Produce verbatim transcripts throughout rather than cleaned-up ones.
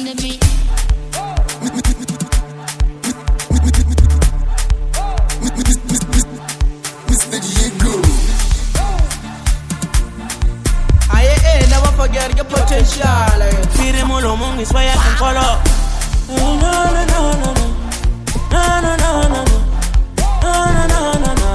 enemy. Mister Diego. Aye, eh, never forget your potential. Feed him all among is why I can follow. No, no, no, no, no, no. No, no, no, no, no. No, no, no, no, no.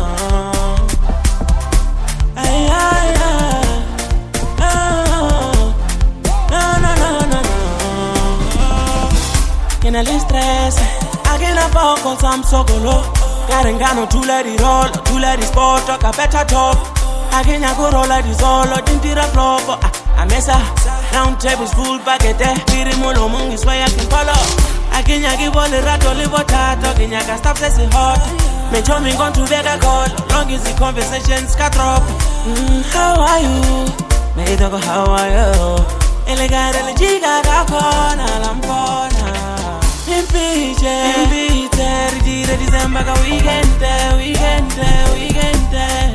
Aye, aye, aye. No, no, no, no, no, no. Can I list stress? I can have all cause I'm so golo. Garengano to let it roll, to let it sport, talk a better talk. I can go roll like this all, or didn't it a flop? I mess up, round tables full baguette, feed him all among is why I can follow. I can give all the rat or live or tato, can you stop saying hot? Me show me gone to beg a call, long as the conversations cut drop. Mm, how are you? Me don't go, how are you? Elegant, elegant, I'm gonna, I'm gonna. Impeach, impeach, Gira December, weekend, weekend, weekend.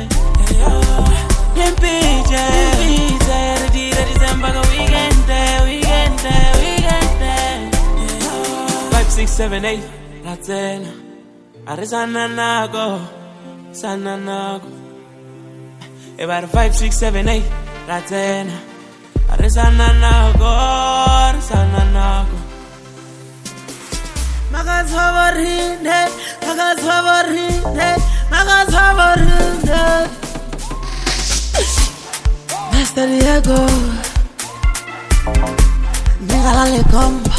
Impeach, impeach, Gira December, weekend, weekend, weekend. Five, six, seven, eight, that's it. Arizana Nago, Sana Nago. About five, six, seven, eight, that's it. Arizana Nago, Sana Nago. Magas favorite, magas favorite, magas favorite. Mister Diego, Nigala le comba.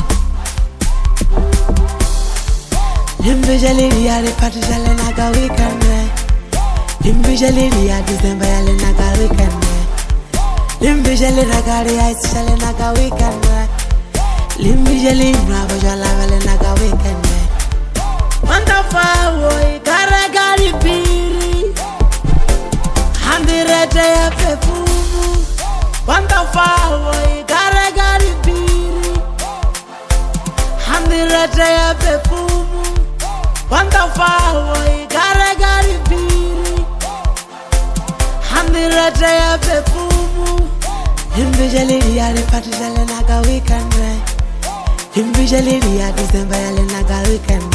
Limbi jali ya de party jale naga weekend. Limbi jali ya December jale naga weekend. Limbi jali ragari ya jale naga weekend. Limbi jali bravo jala vale naga weekend. Manda fawo gara gari piri. Handi rete ya pefumu. Manda fawo gara gari piri. Handi rete ya pefumu. Manda fawo gara gari piri. Handi rete ya pefumu. Limbi jali ya de party jale naga weekend. Limbi jali ya December jale naga weekend.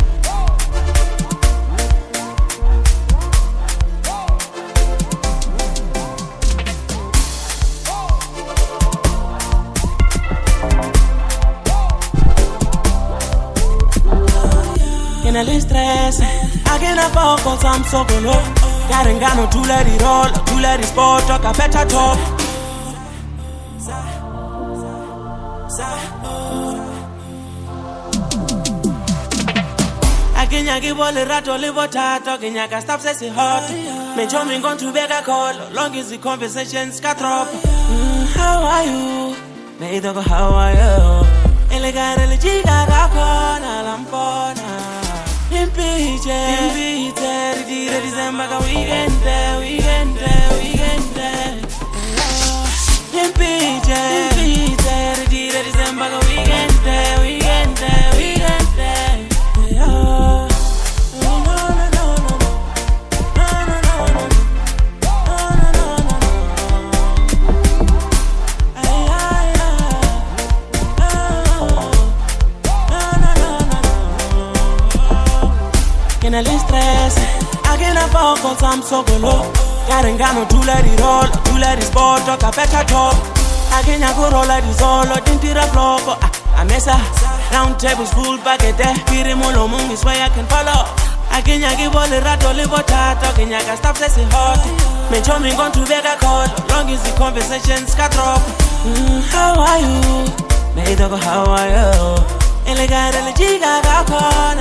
Can I list stress? I can have all cause I'm so golo. Garengano to let it roll, to let it sport, talk a better talk. I can give all the rat or live or tato, can you stop saying hot? Me show me gone to beg a call, long as the conversations cut drop. Mm, how are you? Me don't go, how are you? Elegant, elegant, I'm gonna. Impeach, impeach, Gira December, weekend, weekend, weekend. Impeach, impeach, Gira December, weekend, weekend, weekend. No, no, no, no, no. No, no, no, no. No, no, no, no. Ay, ay, ay. No, no, no, no, no. Can I list stress? I can have all cause I'm so golo. Garengano to let it roll, to let it sport, talk a better talk. I can go roll like this all, or didn't it a flop? I mess up, round tables full baguette, feed him all among is why I can follow. I can give all the rat or live or tato, can you stop saying hot? Me show me gone to beg a call, long as the conversations cut drop. Mm, how are you? Me don't go, how are you? Elegant, elegant, I'm